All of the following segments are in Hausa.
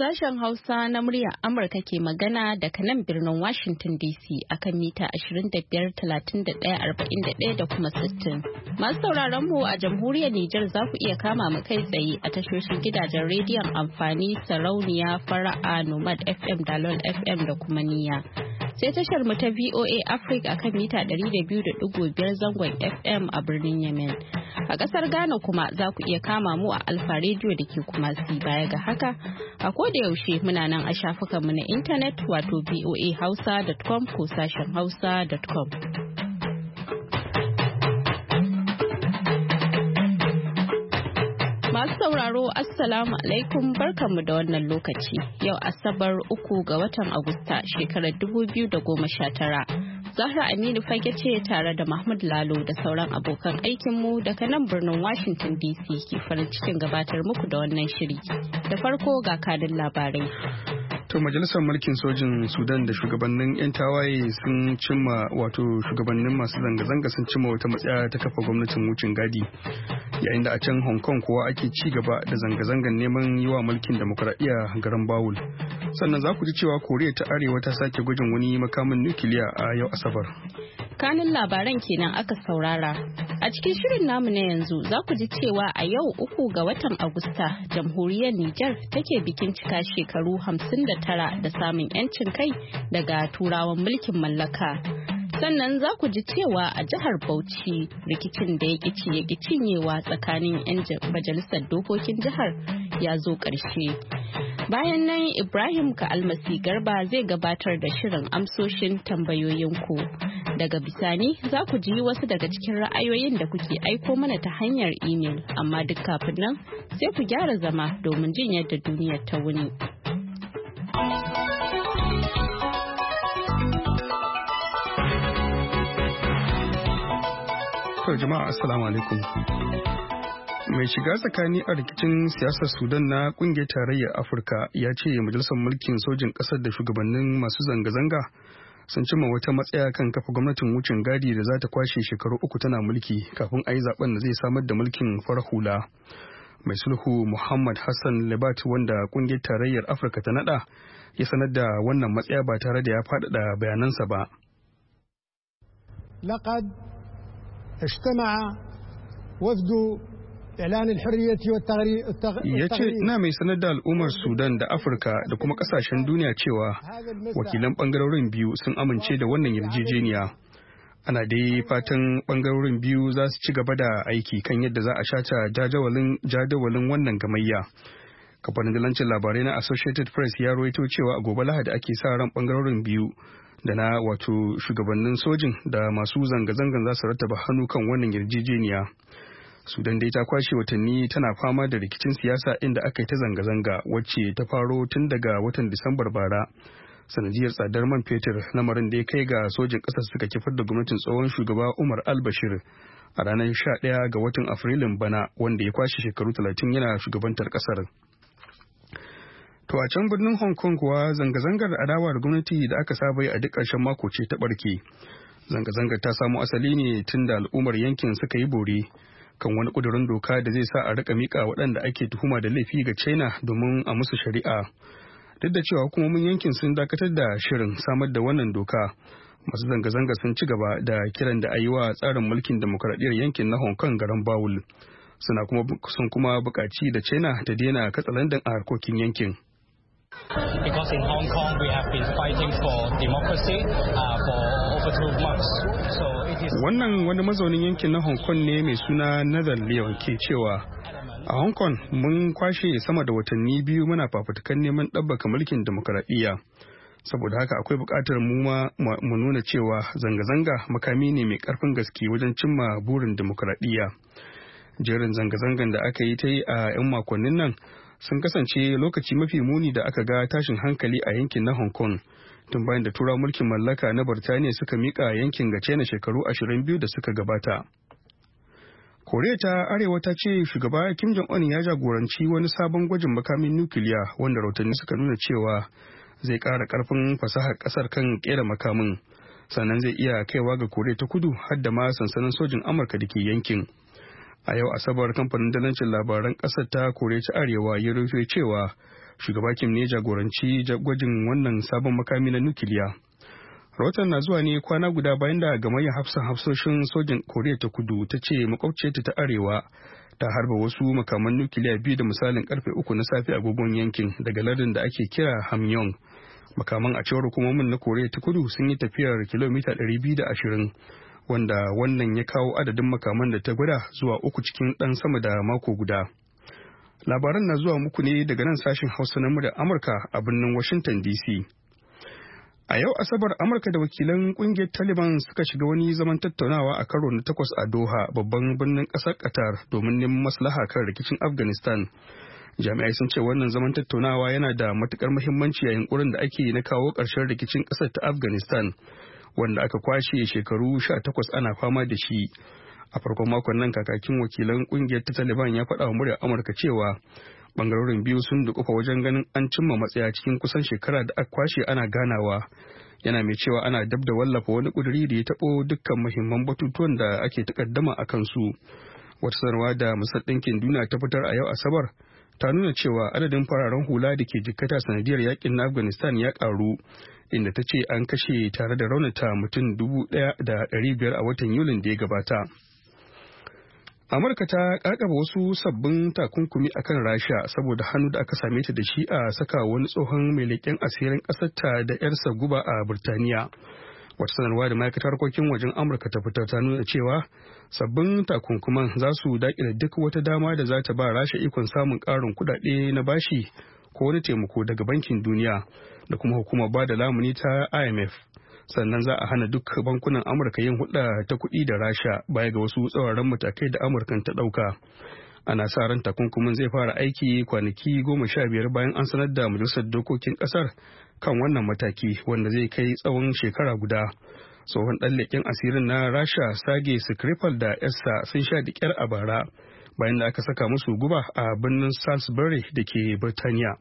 Sashen Hausa na muryar Amurka ke magana daga nan birnin Washington DC akan mita 25, 31, 41 da kuma 60. Masu sauraron mu a jamhuriyar Nijar za ku iya kama mu kai tsaye a tashoshin gidajen rediyon amfani sarauniya fara'a Nomad FM Dalol FM da kuma Niyya. Sai tashar mu ta VOA Africa akan mita 200.5 zangon FM a birnin Yemen. A ƙasar Ghana kuma za ku iya kama mu a Alfa Radio da ke Kumasi. Baya ga haka, a koda yaushe muna nan a shafukanmu na intanet wato voahausa.com ko sashen hausa.com. Masu sauraro Assalamu alaikum barkanmu da wannan lokaci. Yau Asabar 3 ga watan Agusta shekarar 2019. Zahra Aminu Fage ce tare da Mahmud Lalo da sauran abokan aikinmu daga nan birnin Washington DC ke farin cikin gabatar muku da wannan shiri. Da farko ga kadin labarai. To majalisar mulkin sojin Sudan da shugabannin 'yan tawaye sun cimma wato shugabannin masu zanga-zanga sun cimma wata matsaya ta kafa gwamnatin wucin gadi. Yayin da a can Hong Kong kowa ake ci gaba da zanga-zangan neman yi wa mulkin demokuraɗiyya garan bawul. Sannan za ku ji cewa Koriya ta Arewa ta sake gwajin wani makamin nukiliya a yau Asabar. Kanin labaran kenan aka saurara. A cikin shirin namu na yanzu za ku ji cewa a yau 3 ga watan Agusta jamhuriyar Nijar take bikin cika shekaru 59 da samun 'yancin kai daga turawan mulkin mallaka. Sannan za ku ji cewa a jihar Bauchi rikicin da ya ƙi cinyewa tsakanin 'yan majalisar dokokin jihar ya zo ƙarshe. Bayan nan Ibrahim Ka'almasi Garba zai gabatar da shirin amsoshin tambayoyinku. Daga bisani za ku ji wasu daga cikin ra'ayoyin da kuke aiko mana ta hanyar imel, amma duk kafin nan sai ku gyara zama domin jin yadda duniyar ta wuni. Jama'a assalamu alaikum. Mai shiga tsakani a rikicin siyasar Sudan na kungiyar tarayyar Afirka ya ce majalisar mulkin sojin ƙasar da shugabannin masu zanga-zanga sun cimma wata matsaya kan kafa gwamnatin wucin gadi da za ta kwashe shekaru 3 tana mulki kafin a yi zaben da zai samar da mulkin farar hula. Mai sulhu Muhammad Hassan Lebat wanda kungiyar tarayyar Afirka ta nada ya sanar da wannan matsaya ba tare da ya faɗaɗa bayanansa ba. Ya ce ina mai sanar da al'ummar Sudan da Afirka da kuma kasashen duniya cewa wakilan bangarorin biyu sun amince da wannan yarjejeniya. Ana dai fatan bangarorin biyu za su ci gaba da aiki kan yadda za a shata jadawalin wannan gamayya. Kamfanin dalancin labarai na Associated Press ya rawaito cewa a gobe Lahadi ake sa ran bangarorin biyu da na wato shugabannin sojin da masu zanga-zangan za su rattaba hannu kan wannan yarjejeniya. Sudan dai ta kwashe watanni tana fama da rikicin siyasa inda aka yi ta zanga-zanga wacce ta faro tun daga watan Disambar bara. Sanadiyar tsadar man fetur lamarin da ya kai ga sojin ƙasar suka kifar da gwamnatin tsohon shugaba Umar al-Bashir a ranar 11 ga watan Afrilun bana wanda ya kwashe shekaru 30 yana shugabantar ƙasar. To a can birnin Hong Kong kuwa zanga-zangar adawa da gwamnati da aka saba yi a duk ƙarshen mako ce ta ɓarke. Zanga-zangar ta samo asali ne tun da al'ummar yankin suka yi bore kan wani ƙudurin doka da zai sa a rika mika waɗanda ake tuhuma da laifi ga China domin a musu shari'a. Duk da cewa hukumomin yankin sun dakatar da shirin samar da wannan doka, masu zanga-zanga sun ci gaba da kiran da a yi wa tsarin mulkin demokuraɗiyyar yankin na Hong Kong garan bawul. Sun kuma buƙaci da China ta daina katsalandan a harkokin yankin. Because in Hong Kong we have been fighting for democracy for over 2 months. So it is. Wannan wani mazaunin yankin na Hong Kong ne mai suna Nathan Leon ke cewa a Hong Kong mun kwashe sama da watanni 2 muna fafutukan neman ɗabbaka mulkin demokuraɗiyya. Saboda haka akwai buƙatar mu nuna cewa zanga-zanga makami ne mai ƙarfin gaske wajen cimma burin demokuraɗiyya. Jerin zanga-zangan da aka yi ta yi a 'yan makonnin nan sun kasance lokaci mafi muni da aka ga tashin hankali a yankin na Hong Kong tun bayan da turawa mulkin mallaka na Birtaniya suka mika yankin ga China shekaru 22 da suka gabata. Koriya ta Arewa ta ce shugaba Kim Jong-un ya jagoranci wani sabon gwajin makamin nukiliya wanda rahotanni suka nuna cewa zai ƙara ƙarfin fasahar ƙasar kan ƙera makamin, sannan zai iya kaiwa ga Koriya ta Kudu har da ma sansanin sojin Amurka da ke yankin. A yau Asabar kamfanin dalancin labaran ƙasar ta Koriya ta Arewa ya rufe cewa Shugaba Kim ne jagoranci gwajin wannan sabon makami na nukiliya. Rahoton na zuwa ne kwana guda bayan da gamayyar hafsoshin sojin Koriya ta Kudu ta ce makwabciyarta ta arewa ta harba wasu makaman nukiliya biyu da misalin karfe 3 na safe agogon yankin daga lardin da ake kira Hamyong. Makaman a cewar hukumomin na Koriya ta Kudu sun yi tafiyar kilomita 220 wanda wannan ya kawo adadin makaman da ta gwada zuwa 3 cikin dan sama da mako guda. Labaran na zuwa muku ne daga nan sashin Hausa na muryar Amurka a birnin Washington DC. A yau Asabar Amurka da wakilan kungiyar Taliban suka shiga wani zaman tattaunawa a karo na 8 a Doha, babban birnin ƙasar Qatar, domin neman maslaha kan rikicin Afghanistan. Jami'ai sun ce wannan zaman tattaunawa yana da matukar muhimmanci a yunkurin da ake na kawo ƙarshen rikicin ƙasar ta Afghanistan, wanda aka kwashe shekaru 18 ana fama da shi. A farkon makon nan kakakin wakilan kungiyar ta Taliban ya faɗa wa muryar Amurka cewa bangarorin biyu sun dukufa wajen ganin an cimma matsaya cikin kusan shekara da aka kwashe ana ganawa. Yana mai cewa ana dab da wallafa wani kuduri da ya taɓo dukkan muhimman batutuwan da ake takaddama a kansu. Wata sanarwa da Majalisar Ɗinkin Duniya ta fitar a yau Asabar ta nuna cewa adadin fararen hula da ke jikkata sanadiyar yakin na Afghanistan ya karu, inda ta ce an kashe tare da raunata mutum 1,500 a watan Yulin da ya gabata. Amurka ta kakaba wasu sabbin takunkumi akan Rasha saboda hannu da aka same ta da shi a saka wani tsohon mai leƙen asirin ƙasarta da 'yarsa guba a Burtaniya. Wata sanarwa da ma'aikatar harkokin wajen Amurka ta fitar ta nuna cewa sabbin takunkuman za su daƙile duk wata dama da za ta ba Rasha ikon samun ƙarin kuɗaɗe na bashi ko wani taimako daga Bankin Duniya da kuma hukumar ba da lamuni ta IMF. Sannan za a hana duk bankunan Amurka yin hulɗa ta kuɗi da Rasha baya ga wasu tsauraran matakai da Amurkan ta ɗauka. Ana sa ran takunkumin zai fara aiki kwanaki 15 bayan an sanar da Majalisar Dokokin ƙasar kan wannan mataki, wanda zai kai tsawon shekara guda. Tsohon ɗan leƙen asirin na Rasha Sergei Skripal da yarsa sun sha da ƙyar a bara bayan da aka saka musu guba a birnin Salisbury da ke Birtaniya.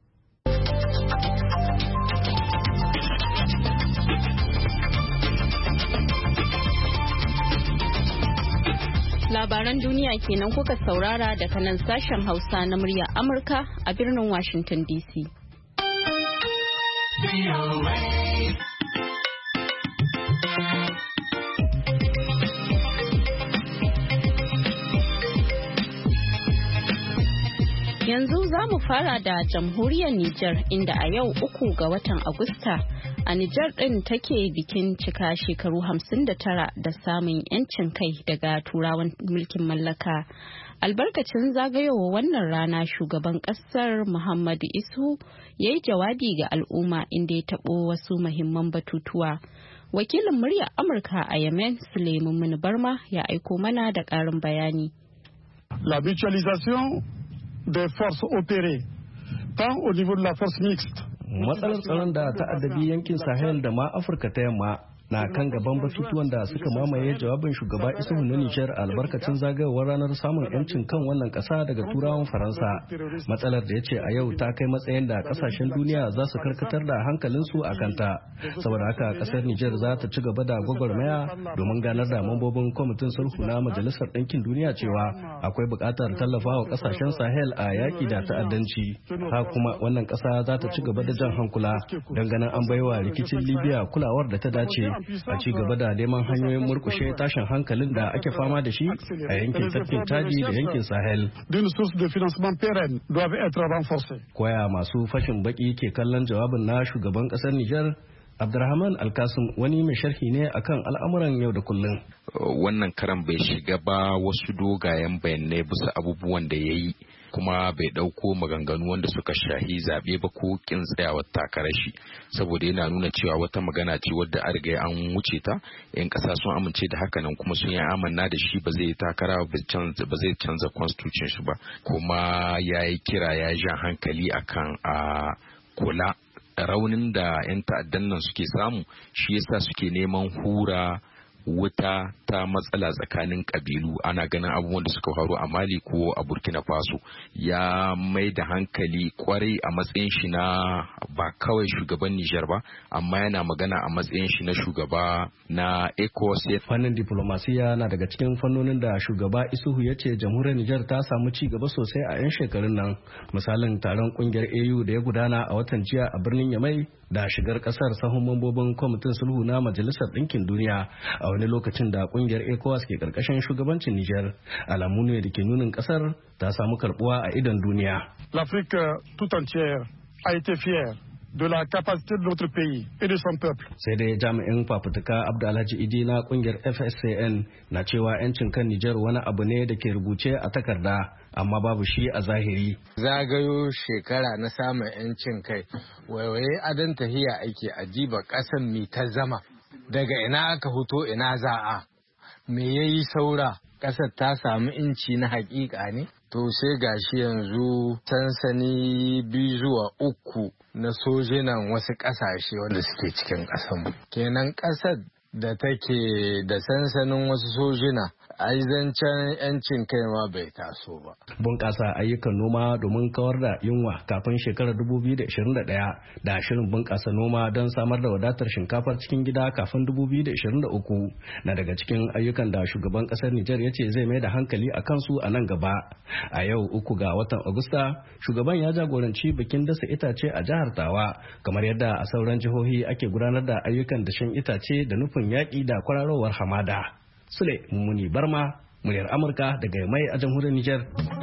Labaran duniya kenan kuka saurara daga nan sashen Hausa na murya Amurka a birnin Washington DC. Yanzu za mu fara da jamhuriyar Nijar, inda a yau 3 ga watan Agusta a Nijar ɗin take bikin cika shekaru 59 da samun 'yancin kai daga turawan mulkin mallaka. Albarkacin zagayowa wannan rana, shugaban ƙasar Muhammadu Isu ya yi jawabi ga al'umma, inda ya taɓo wasu muhimman batutuwa. Wakilin muryar Amurka a Yemen, Suleiman Muni Barma, ya aiko mana da ƙarin bayani. La mutualisation des forces opérées, tant au niveau de la force mixte. Matsalar tsaron da ta'addabi yankin Sahel da ma Afirka ta yamma na kan gaban batutuwan da suka mamaye jawabin shugaba Isuhu na Nijar albarkacin zagayowar ranar samun 'yancin kan wannan ƙasa daga turawan Faransa. Matsalar da ya ce a yau ta kai matsayin da ƙasashen duniya za su karkatar da hankalinsu a kanta. Saboda haka ƙasar Nijar za ta ci gaba da gwagwarmaya domin ganar da mambobin kwamitin sulhu na Majalisar Ɗinkin Duniya cewa akwai buƙatar tallafawa ƙasashen Sahel a yaƙi da ta'addanci. Ha kuma wannan ƙasa za ta ci gaba da jan hankula don ganin an baiwa rikicin Libya kulawar da ta dace. A ci gaba da neman hanyoyin murkushe tashin hankalin da ake fama da shi a yankin tafkin Chadi da yankin Sahel. Koya masu fashin baki ke kallon jawabin na shugaban kasar Nijar, Abdurrahman Alkasim, wani mai sharhi ne akan al'amuran yau da kullum. Wannan karan bai shiga ba wasu dogayen bayanai bisa abubuwan da ya yi, kuma bai ɗauko maganganu wanda suka shahi zaɓe ba ko kin tsayawar takarar shi, saboda yana nuna cewa wata magana ce wadda an riga an wuce ta, 'yan ƙasa sun amince da hakanan kuma sun yi amanna da shi ba zai takara ba zai canza constitution shi ba, kuma ya yi kira ya jan hankali akan a kula raunin da 'yan ta'addan nan suke samu, shi yasa suke neman hura wuta ta matsala tsakanin kabilu. Ana ganin abubuwan da suka faru a Mali ko a Burkina Faso. Ya mai da hankali kwarai a matsayin shi na ba kawai shugaban Nijar ba, amma yana magana a matsayin shi na shugaba na ECOWAS. Fannin diplomasiya na daga cikin fannonin da shugaba Isuhu ya ce jamhuriyar Nijar ta samu ci gaba sosai a 'yan shekarun nan. Misalin taron kungiyar AU da ya gudana a watan jiya a birnin Yamai da shigar kasar sahun mambobin kwamitin sulhu na Majalisar Ɗinkin Duniya a wani lokacin da kungiyar ECOWAS ke karkashin shugabancin Nijar. Alamu ne da ke nunin kasar ta samu karbuwa a idon duniya. L'Afrique tout entière a été fière de la capacité de notre pays et de son peuple. Sai dai jami'in fafutuka Abdu Alhaji Idi na kungiyar FSCN na cewa 'yancin kan Nijar wani abu ne da ke rubuce a takarda amma babu shi a zahiri. Zagayo shekara na samun 'yancin kai, waiwaye adon tahiya ake ajiba ƙasan mi ta zama, daga ina aka fito ina za'a, me yayi saura, ƙasar ta samu inci na haƙiƙa ne? To sai gashi yanzu sansani 2 zuwa 3 na sojinan wasu ƙasashe wanda suke cikin ƙasanmu. Kenan ƙasar da take da sansanin wasu sojina, ai zancen 'yancin kai ma bai taso ba. Bunƙasa ayyukan noma domin kawar da yunwa kafin shekarar 2021 da shirin bunƙasa noma don samar da wadatar shinkafar cikin gida kafin 2023 na daga cikin ayyukan da shugaban ƙasar Nijar ya ce zai mai da hankali a kansu a nan gaba. A yau 3 ga watan Agusta, shugaban ya jagoranci bikin dasa itace a jihar Tawa, kamar yadda a sauran jihohi ake gudanar da ayyukan dashen itace da nufin yaƙi da kwararowar hamada. Sule Mummuni Barma, muryar Amurka daga Mai a jamhuriyar Nijar.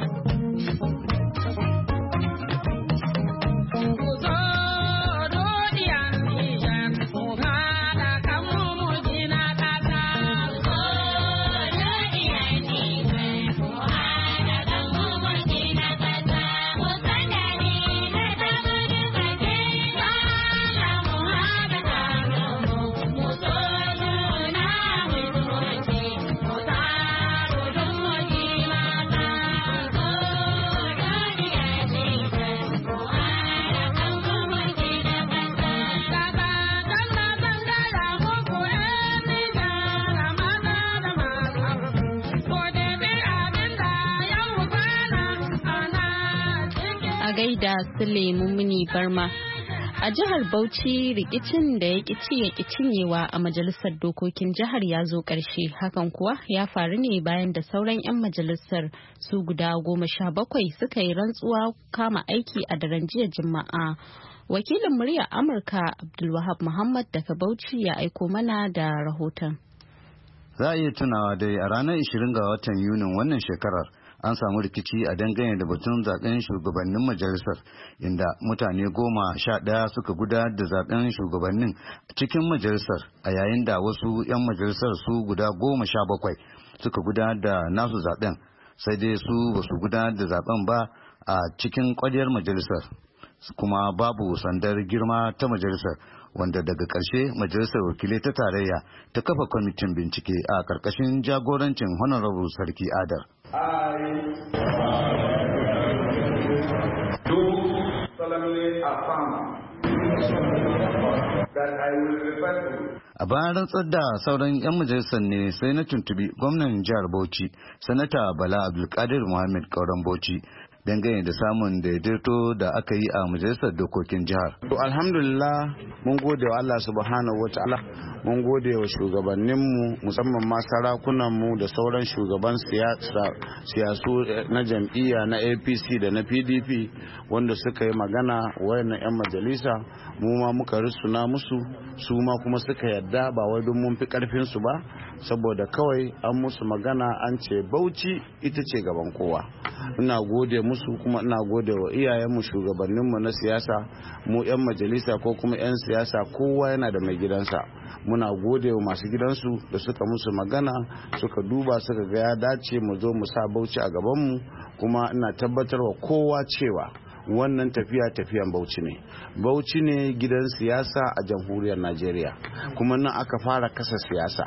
gaida Sule Mummuni Barma. A jihar Bauchi rikicin da ya ƙi cinyewa a majalisar dokokin jihar ya zo ƙarshe, hakan kuwa ya faru ne bayan da sauran 'yan majalisar su guda 17 suka yi rantsuwa kama aiki a daren jiya Juma'a. Wakilin muryar Amurka Abdulwahab Muhammad daga Bauchi ya aiko mana da rahoton. Za a iya tunawa dai a ranar 20 ga watan Yunin wannan shekarar an samu rikici a dangane da batun zaben shugabannin majalisar, inda mutane 11 suka gudanar da zaben shugabannin cikin majalisar, a yayin da wasu 'yan majalisar su guda 17 suka gudanar da nasu zaben, sai dai su basu gudanar da zaben ba a cikin ƙwaryar majalisar, kuma babu sandar girma ta majalisar, wanda daga ƙarshe majalisar wakilai ta tarayya ta kafa kwamitin bincike a ƙarƙashin jagorancin Honorable Sarki Adar. A bayan rantsar da sauran 'yan majalisar ne sai na tuntubi gwamnan jihar Bauchi, Sanata Bala Abdulkadir Muhammad Kauran Bauchi, dangane da samun daidaito da aka yi a majalisar dokokin jihar. Alhamdulillah, mun gode wa Allah subhanahu wa ta'ala, mun gode wa shugabanninmu musamman ma sarakunanmu da sauran shugaban siyasu na jam'iyya na APC da na PDP wanda suka yi magana wayannan 'yan majalisa, mu ma muka risuna musu, su ma kuma suka yadda, ba wai don mun fi karfin su ba, saboda kawai an musu magana an ce Bauchi ita ce gaban kowa. Ina gode musu, kuma ina gode wa iyayenmu shugabanninmu na siyasa, mu 'yan majalisa ko kuma 'yan siyasa, kowa yana da mai gidansa. Muna gode wa masu gidansu da suka musu magana, suka duba suka ga ya dace mu zo mu sa Bauchi a gabanmu, kuma ina tabbatar wa kowa cewa wannan tafiyan Bauchi ne. Bauchi ne gidan siyasa a jamhuriyar Najeriya, kuma nan aka fara kasa siyasa.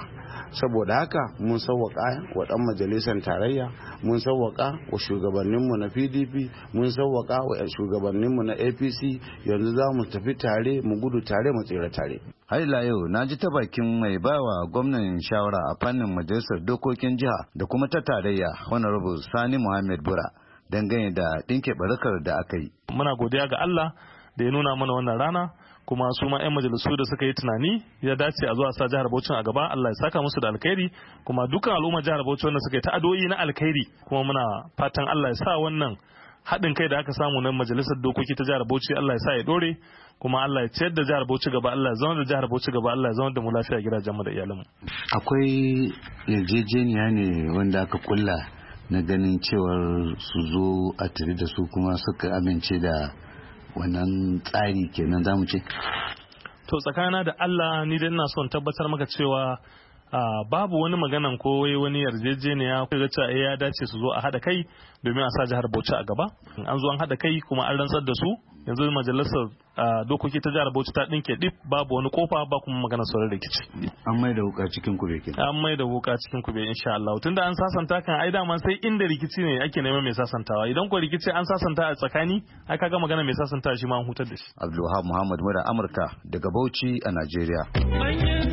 saboda haka mun sauwaka wa dan majalisar tarayya, mun sauwaka wa shugabanninmu na PDP, mun sauwaka wa shugabanninmu na APC. Yanzu za mu tafi tare, mu gudu tare, mu tsira tare. Har ila yau na ji ta bakin mai bawa gwamnan shawara a fannin majalisar dokokin jiha da kuma ta tarayya Honorable Sani Muhammad Bura dangane da dinke barakar da aka yi. Muna godiya ga Allah da ya nuna mana wannan rana, kuma su ma 'yan majalisu da suka yi tunani ya dace a zuwa sa jihar Bauchi a gaba. Allah ya saka musu da alkhairi, kuma dukkan al'ummar jihar Bauchi wanda suka yi ta'adoyi na alkhairi, kuma muna fatan Allah ya sa wannan haɗin kai da aka samu na majalisar dokoki ta jihar Bauchi Allah ya sa ya dore, kuma Allah ya ciyar da jihar Bauchi gaba, Allah ya zama da jihar Bauchi gaba, Allah ya zama da mu lafiya gidajenmu da iyalanmu. Akwai yarjejeniya ne wanda aka kulla na ganin cewar su zo a tare da su kuma suka amince da wannan tsari kenan zamu ce? To tsakana da Allah ni dai ina son tabbatar maka cewa babu wani maganan ko wani yarjejeniya ko ga cewa ya dace su zo a hada kai domin a sa jihar Bauchi a gaba. An zo an hada kai kuma an rantsar da su, yanzu majalisar dokoki ta jihar Bauchi ta dinke dip, babu wani kofa ba kuma magana sauran rikici. An mai da wuka cikin kube kenan. An mai da wuka cikin kube insha Allah. Tunda an sasanta kan ai dama sai inda rikici ne ake neman mai sasantawa. Idan ko rikici an sasanta a tsakani, ai kaga magana mai sasanta shi ma an hutar da shi. Abdulwahab Muhammad Mura Amurka daga Bauchi a Najeriya.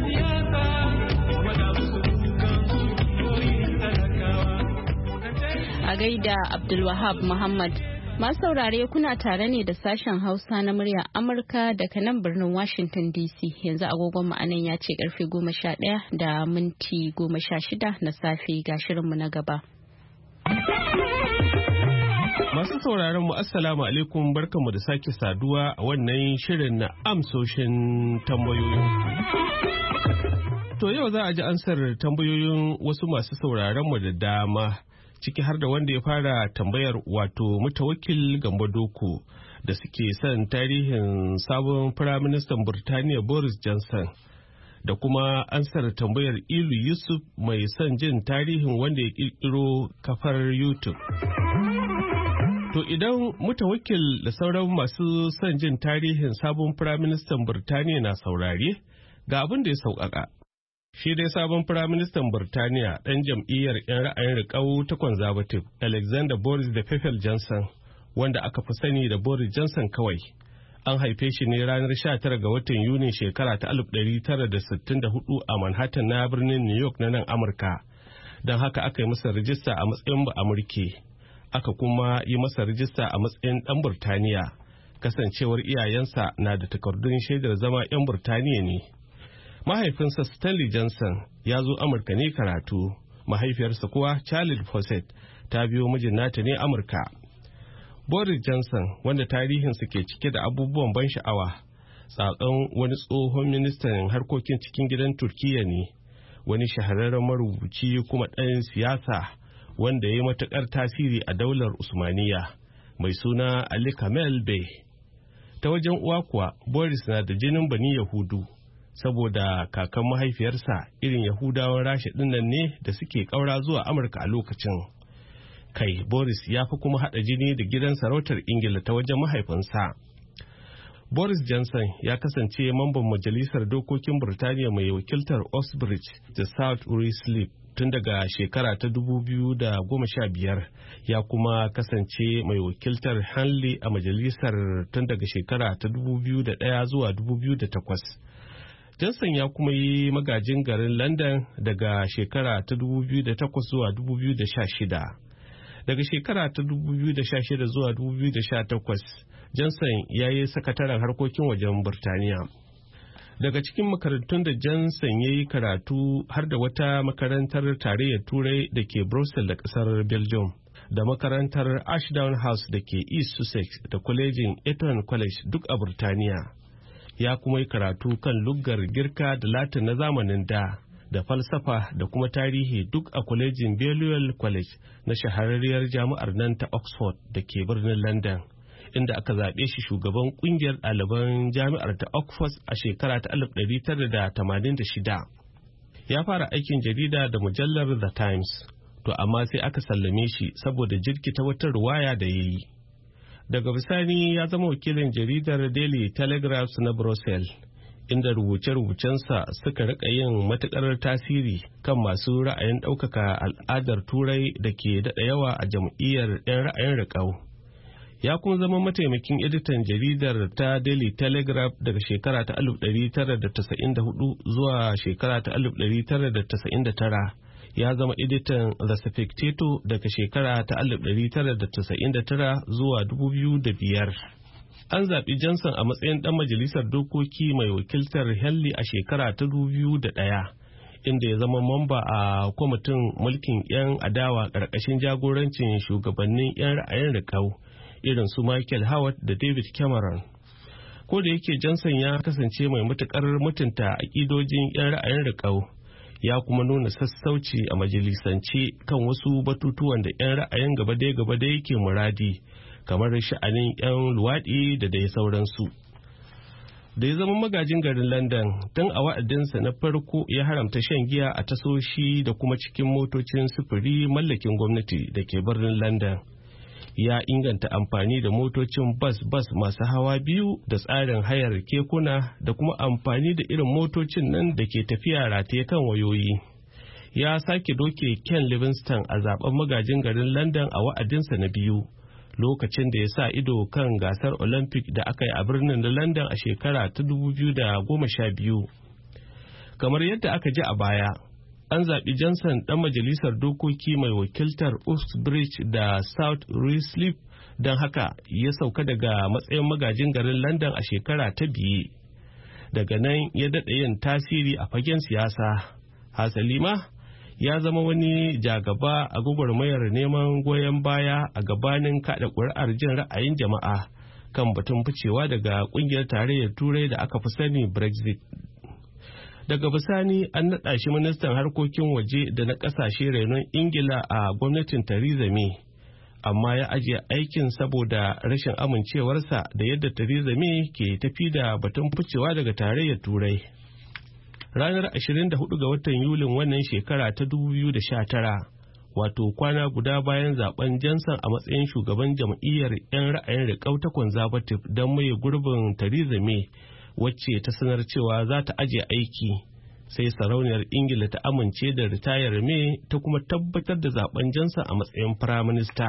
A gaida Abdulwahab Muhammad. Masu saurare kuna tare ne da sashen Hausa na muryar Amurka daga nan birnin Washington DC. Yanzu agogon mu anan ya ce karfe 11 da minti 16 na safe, ga shirinmu na gaba. Masu sauraron mu assalamu alaikum, barkanmu da sake saduwa a wannan shirin na amsoshin tambayoyin. To yau za a ji ansar tambayoyin wasu masu sauraron mu da dama, ciki har da wanda ya fara tambayar wato Mutawakkil Gambo Doko da suke son tarihin sabon firaministan Burtaniya Boris Johnson, da kuma ansar tambayar Ilu Yusuf mai son jin tarihin wanda ya kirkiro kafar YouTube. To idan Mutawakkil da sauran masu son jin tarihin sabon firaministan Burtaniya na saurare, ga abin da ya sauƙaƙa. Shi dai sabon firaministan Burtaniya ɗan jam'iyyar 'yan ra'ayin riƙau ta Conservative Alexander Boris da Fefel Johnson, wanda aka fi sani da Boris Johnson kawai. An haife shi ne ranar 19 ga watan Yunin shekara ta 1964 a Manhattan na birnin New York na nan Amurka. Don haka aka yi masa rijista a matsayin Ba'amurke. Aka kuma yi masa rijista a matsayin ɗan Burtaniya, kasancewar iyayensa na da takardun shaidar zama 'yan Burtaniya ne. Mahaifinsa Stanley Johnson ya zo Amurka ne karatu, mahaifiyarsa kuwa Charlotte Fawcett ta biyo mijin nata ne Amurka. Boris Johnson, wanda tarihinsa ke cike da abubuwan ban sha'awa, tsatson wani tsohon ministan harkokin cikin gidan Turkiyya ne, wani shahararren marubuci kuma ɗan siyasa wanda ya yi matuƙar tasiri a daular Usmaniya, mai suna Ali Kamel Bey. Ta wajen uwa kuwa, Boris na da jinin Bani Yahudu, saboda kakan mahaifiyarsa irin Yahudawan Rasha dinnan ne da suke ƙaura zuwa Amurka a lokacin. Kai, Boris ya fi kuma haɗa jini da gidan sarautar Ingila ta wajen mahaifinsa. Boris Johnson ya kasance mamban majalisar dokokin Burtaniya mai wakiltar Osbridge da South Ruislip tun daga shekara ta 2015, ya kuma kasance mai wakiltar Hanley a majalisar tun daga shekara ta 2001 zuwa 2008. Johnson ya kuma yi magajin garin London daga shekara ta 2008 zuwa 2016. Daga shekara ta 2016 zuwa 2018, Johnson ya yi sakataren harkokin wajen Burtaniya. Daga cikin makarantun da Johnson ya yi karatu har da wata makarantar tarayyar Turai da ke Brussels da ƙasar Belgium, da makarantar Ashdown House da ke East Sussex da kwalejin Eton College duk a Burtaniya. Ya kuma yi karatu kan luggar Girka da Latin na zamanin da falsafa da kuma tarihi duk a kwalejin Balliol College na shahararriyar jami'ar nan ta Oxford da ke birnin London, inda aka zaɓe shi shugaban ƙungiyar ɗaliban jami'ar ta Oxford a shekara ta 1986. Ya fara aikin jarida da mujallar The Times, to amma sai aka sallame shi saboda jirkita wata ruwaya da ya yi. Daga bisani ya zama wakilin jaridar Daily Telegraph na Brussels, inda rubuce-rubucensa suka rika yin matuƙar tasiri kan masu ra'ayin ɗaukaka al'adar Turai da ke daɗa yawa a jam'iyyar 'yan ra'ayin riƙau. Ya kuma zama mataimakin editan jaridar ta Daily Telegraph daga shekara ta 1994 zuwa shekara ta 1999. Ya zama editan The Spectator daga shekara ta 1999 zuwa 2005. An zaɓi Johnson a matsayin ɗan majalisar dokoki mai wakiltar Henley a shekara ta 2001, inda ya zama mamba a kwamitin mulkin 'yan adawa ƙarƙashin jagorancin shugabannin 'yan ra'ayin riƙau irin su Michael Howard da David Cameron. Ko da yake Johnson ya kasance mai matuƙar mutunta aƙidojin 'yan ra'ayin riƙau, ya kuma nuna sassauci a majalisance kan wasu batutuwan da 'yan ra'ayin gaba-dai ke muradi, kamar sha'anin 'yan luwaɗi da dai sauransu. Da ya zama magajin garin London, tun a wa'adinsa na farko ya haramta shan giya a tasoshi da kuma cikin motocin sufuri mallakin gwamnati da ke birnin London. Ya inganta amfani da motocin bas masu hawa biyu da tsarin hayar kekuna da kuma amfani da irin motocin nan da ke tafiya rataye kan wayoyi. Ya sake doke Ken Livingstone a zaben magajin garin London a wa'adinsa na biyu, lokacin da ya sa ido kan gasar Olympic da aka yi a birnin na London a shekara ta 2012. Kamar yadda aka ji a baya, an zaɓi Johnson ɗan majalisar dokoki mai wakiltar Uxbridge da South Ruislip, don haka ya sauka daga matsayin magajin garin London a shekara ta biye. Daga nan ya daɗa yin tasiri a fagen siyasa. Hasali ma ya zama wani jagaba a gwagwarmayar neman goyon baya a gabanin kaɗa ƙuri'ar jin ra'ayin jama'a kan batun ficewa daga ƙungiyar tarayyar Turai da aka fi sani Brexit. Daga bisani an naɗa shi ministan harkokin waje da na ƙasashe renon Ingila a gwamnatin Theresa May, amma ya ajiye aikin saboda rashin amincewarsa da yadda Theresa May ke tafi da batun ficewa daga tarayyar Turai. Ranar 24 ga watan Yulin wannan shekara ta 2019, wato kwana guda bayan zaben Johnson a matsayin shugaban jam'iyyar 'yan ra'ayin riƙau ta Conservative don maye gurbin Theresa May, wacce ta sanar cewa za ta ajiye aiki, sai sarauniyar Ingila ta amince da ritayar May ta kuma tabbatar da zaben Johnson a matsayin firaminista.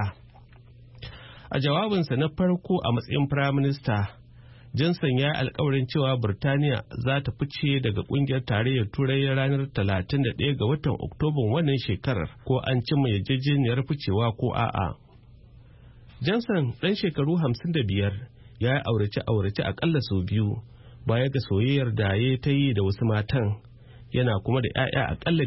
A jawabinsa na farko a matsayin firaminista, Johnson ya yi alkawarin cewa Birtaniya za ta fice daga kungiyar tarayyar Turai ranar 31 ga watan Oktoban wannan shekarar, ko an cimma yarjejeniyar ficewa ko a'a. Johnson ɗan shekaru 55 ya yi aurace-aurace akalla sau biyu, baya ga soyayyar da ya ta yi da wasu matan, yana kuma da 'ya'ya akalla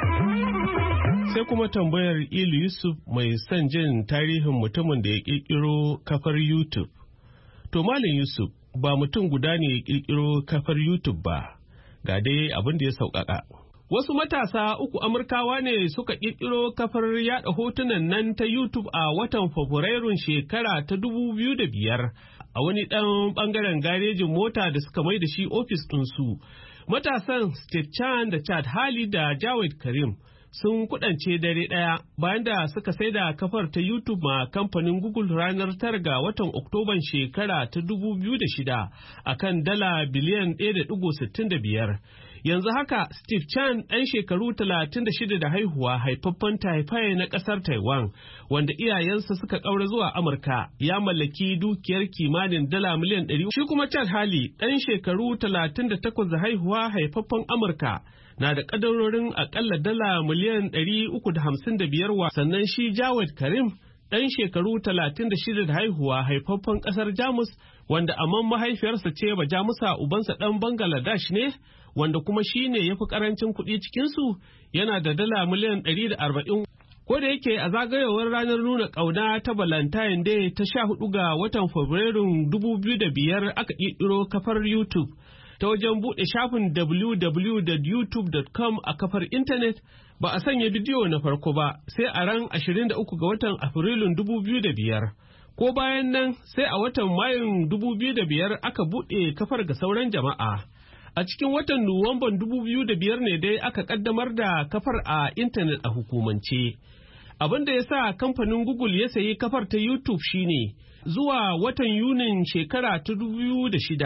5. Sai kuma tambayar Ilu Yusuf mai son jin tarihin mutumin da ya kirkiro kafar YouTube. To Malam Yusuf, ba mutum guda ne ya kirkiro kafar YouTube ba, ga dai abin da ya sauƙaƙa. Wasu matasa 3 Amurkawa ne suka kirkiro kafar yada hotunan nan ta YouTube a watan Fabrairun shekara ta 2005 a wani ɗan ɓangaren garejin mota da suka mai da shi ofis ɗinsu. Matasan Steve Chan da Chad Hali da Jawed Karim sun kudance dare ɗaya bayan da suka saida kafar ta YouTube ma kamfanin Google ranar 9 ga watan Oktoban shekara ta 2006 akan dala biliyan 1.65. Yanzu haka Steve Chan ɗan shekaru 36 da haihuwa, haifaffen Taipei na ƙasar Taiwan, wanda iyayensa suka ƙaura zuwa Amurka, ya mallaki dukiyar kimanin dala miliyan 100. Shi kuma Chad Hali ɗan shekaru 38 da haihuwa, haifaffen Amurka, na da kadarorin akalla dala miliyan 355. Sannan shi Jawed Karim ɗan shekaru 36 da haihuwa, haifaffen ƙasar Jamus, wanda amman mahaifiyarsa ce ba Jamusa, ubansa ɗan Bangladesh ne, wanda kuma shi ne ya fi ƙarancin kuɗi cikinsu, yana da dala miliyan 140. Ko da yake a zagayowar ranar nuna ƙauna ta Valentine Day ta 14 ga watan Fabrairun 2005 aka ƙirƙiro kafar YouTube ta wajen buɗe shafin www.youtube.com a kafar intanet. Ba a sanya bidiyo na farko ba sai a ran 23 ga watan Afrilun 2005. Ko bayan nan sai a watan Mayun 2005 aka buɗe kafar ga sauran jama'a. A cikin watan Nuwamban 2005 ne dai aka kaddamar da kafar a intanet a hukumance. Abin da ya sa kamfanin Google ya sayi kafar ta YouTube shine zuwa watan Yunin shekara ta 2006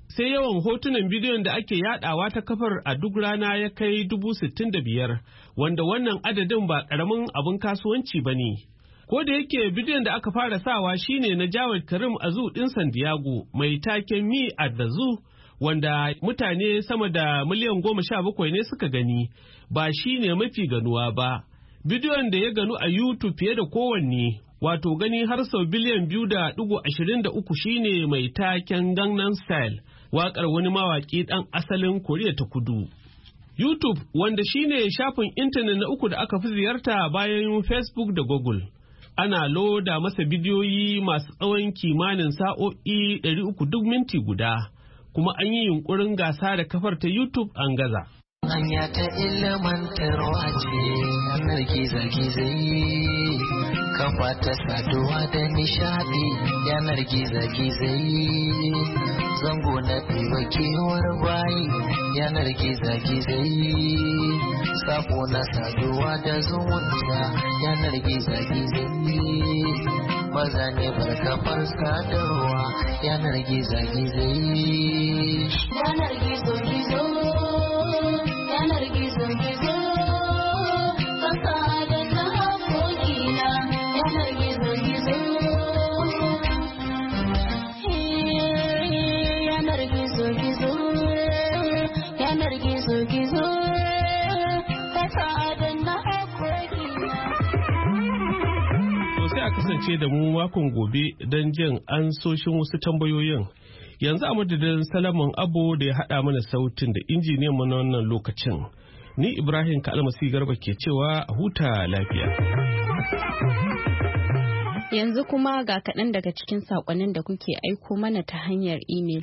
sai yawan hotunan bidiyon da ake yadawa ta kafar a duk rana ya kai 65,000, wanda wannan adadin ba ƙaramin abin kasuwanci ba ne. Ko da yake bidiyon da aka fara sawa shine na Jawed Karim a zoo ɗin San Diego mai taken Me at the Zoo, wanda mutane sama da miliyan 17 ne suka gani, ba shine mafi ganuwa ba. Bidiyon da ya ganu a YouTube fiye da kowanne, wato gani har sau biliyan 2.23 shine mai taken Gangnam Style, waƙar wani mawaƙi ɗan asalin Koriya ta Kudu. YouTube, wanda shine shafin intanet na uku da aka fi ziyarta bayan Facebook da Google. Ana loda masa bidiyoyi masu tsawon kimanin sa'o'i 300 duk minti guda, kuma an yi yunkurin gasa da kafar ta YouTube an gaza. Hanya ta ilmantarwa ce yanar gizo-gizai, kafa ta saduwa da nishadi yanar gizo-gizai, zango na kewar bayi yanar gizo-gizai, sako na saduwa da zumunta yanar gizo-gizai, maza ne barkafar sadarwa yanar gizo-gizai. Yanar gizo-gizo, yanar gizo-gizo, kasa da ta haƙoƙina yanar gizo-gizo. Yanar gizo-gizo, yanar gizo-gizo, kasa da na haƙoƙina. To sai a kasance da mu makon gobe don jin ansoshin wasu tambayoyin. Yanzu a madadin Salamun Abo da ya haɗa mana sautin da injiniyan mu na wannan lokacin. Ni Ibrahim Kalmasi Garba ke cewa a huta lafiya. Yanzu kuma ga kaɗan daga cikin saƙonnin da kuke aiko mana ta hanyar imel.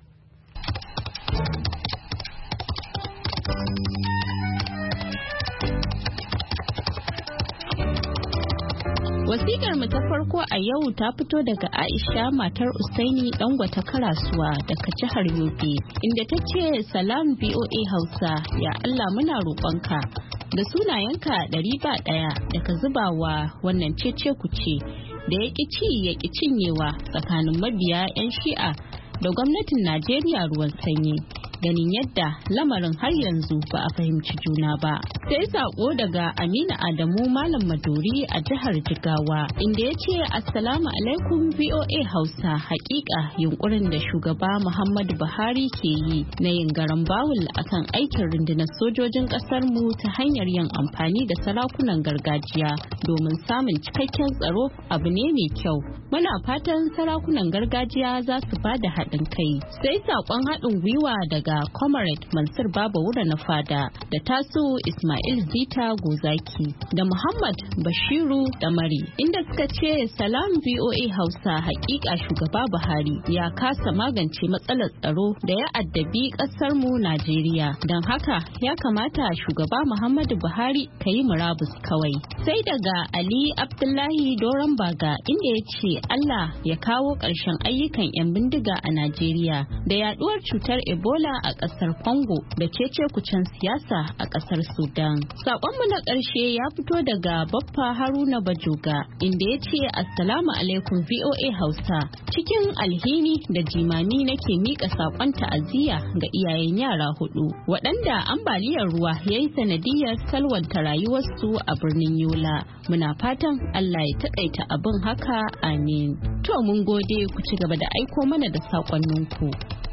Wasikar mu ta farko a yau ta fito daga Aisha matar Usaini Dangwata Karasuwa daga jihar Yobe, inda ta ce salam VOA Hausa, ya Allah muna roƙonka da sunayenka 101 da ka zubawa wannan cece kuce da ya ƙi ci ya ƙi cinyewa tsakanin mabiya 'yan shi'a da gwamnatin Najeriya ruwan sanyi. Ganin yadda lamarin har yanzu ba a fahimci juna ba. Sai sako daga Aminu Adamu Malam Maduri a jihar Jigawa, inda ya ce Assalamu alaikum VOA Hausa, hakika yunkurin da shugaba Muhammadu Buhari ke yi na yin garan bawul akan aikin rundunar sojojin kasar mu ta hanyar yin amfani da sarakunan gargajiya domin samun cikakken tsaro abu ne mai kyau. Muna fatan sarakunan gargajiya za su ba da haɗin kai. Sai sakon haɗin gwiwa daga Comrade Mansur Baba Wura na Fada da Tasu Ismail Zita Gozaki da Muhammad Bashiru Damari, inda suka ce salam VOA Hausa, hakika shugaba Buhari ya kasa magance matsalar tsaro da ya addabi kasar mu Najeriya. Don haka ya kamata shugaba Muhammadu Buhari ka yi murabus kawai. Sai daga Ali Abdullahi Doron Baga, inda ya ce Allah ya kawo ƙarshen ayyukan 'yan bindiga a Najeriya da yaduwar cutar Ebola a kasar Congo da cece-kucen siyasa a kasar Sudan. Sakonmu na ƙarshe ya fito daga Baffa Haruna Bajoga, inda ya ce Assalamu alaikum VOA Hausa. Cikin alhini da jimami nake mika sakon ta'aziyya ga iyayen yara 4 waɗanda ambaliyar ruwa ya yi sanadiyar salwanta rayuwarsu a birnin Yola. Muna fatan Allah ya taƙaita abin haka, amin. To mun gode, ku ci gaba da aiko mana da sakonninku.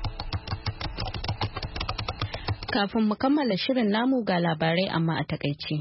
Kafin mu kammala shirin namu ga labarai amma a takaice.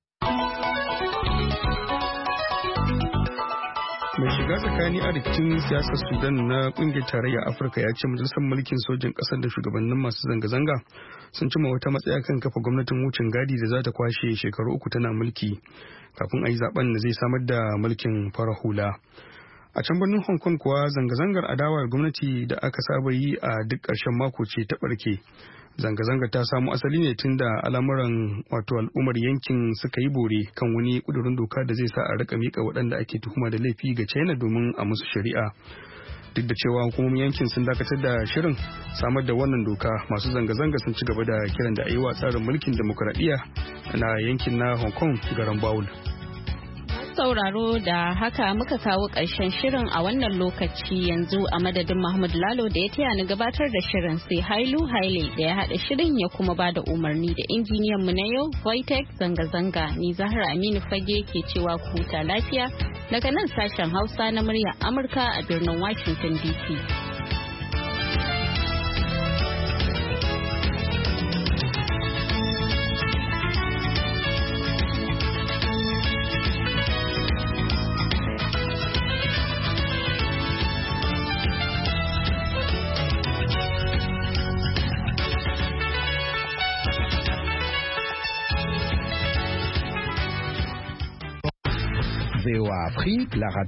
Mai shiga tsakani a rikicin siyasar Sudan na kungiyar tarayyar Afirka ya ce majalisar mulkin sojin ƙasar da shugabannin masu zanga-zanga sun cima wata matsaya kan kafa gwamnatin wucin gadi da za ta kwashe shekaru 3 tana mulki kafin a yi zaben da zai samar da mulkin farar hula. A can birnin Hong Kong kuwa zanga-zangar adawar gwamnati da aka saba yi a duk ƙarshen mako ce ta ɓarke. Zanga-zangar ta samu asali ne tun da al'amuran wato al'ummar yankin suka yi bore kan wani ƙudurin doka da zai sa a rika miƙa waɗanda ake tuhuma da laifi ga China domin a musu shari'a. Duk da cewa hukumomin yankin sun dakatar da shirin samar da wannan doka, masu zanga-zanga sun ci gaba da kiran da a yi wa tsarin mulkin demokuraɗiyya na yankin na Hong Kong garan bawul. sauraro da haka muka kawo ƙarshen shirin a wannan lokaci yanzu a madadin Mahmud Lalo da ya taya ni gabatar da shirin sai Hailu Haile da ya haɗa shirin ya kuma ba da umarni da injiniyan mu na yau Voitech zanga-zanga ni Zahra Aminu Fage ke cewa ku huta lafiya daga nan sashen Hausa na muryar Amurka a birnin Washington DC. VOA Afrique, la radio